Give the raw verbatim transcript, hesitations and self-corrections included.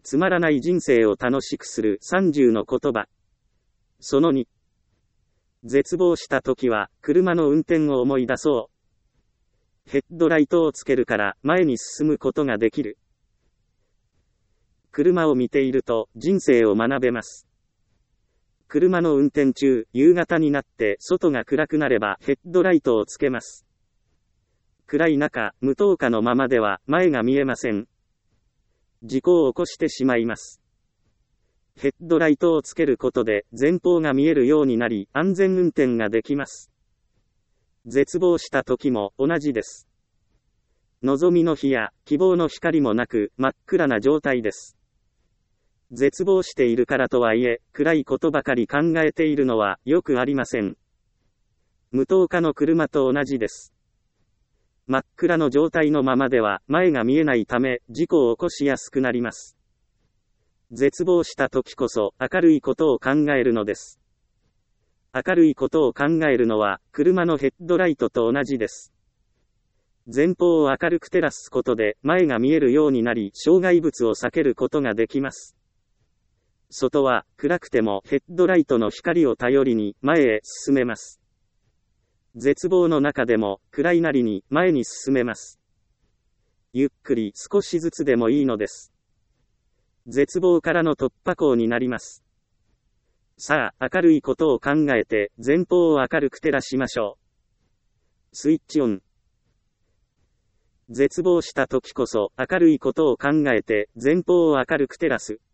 つまらない人生を楽しくするさんじゅうの言葉。そのに。絶望した時は、車の運転を思い出そう。ヘッドライトをつけるから前に進むことができる。車を見ていると人生を学べます。車の運転中、夕方になって外が暗くなればヘッドライトをつけます。暗い中、無灯火のままでは前が見えません。事故を起こしてしまいます。ヘッドライトをつけることで前方が見えるようになり安全運転ができます。絶望した時も同じです。望みの火や希望の光もなく真っ暗な状態です。絶望しているからとはいえ、暗いことばかり考えているのはよくありません。無灯火の車と同じです。真っ暗の状態のままでは前が見えないため事故を起こしやすくなります。絶望した時こそ明るいことを考えるのです。明るいことを考えるのは車のヘッドライトと同じです。前方を明るく照らすことで前が見えるようになり障害物を避けることができます。外は暗くてもヘッドライトの光を頼りに前へ進めます。絶望の中でも暗いなりに前に進めます。ゆっくり少しずつでもいいのです。絶望からの突破口になります。さあ、明るいことを考えて前方を明るく照らしましょう。スイッチオン。絶望した時こそ明るいことを考えて前方を明るく照らす。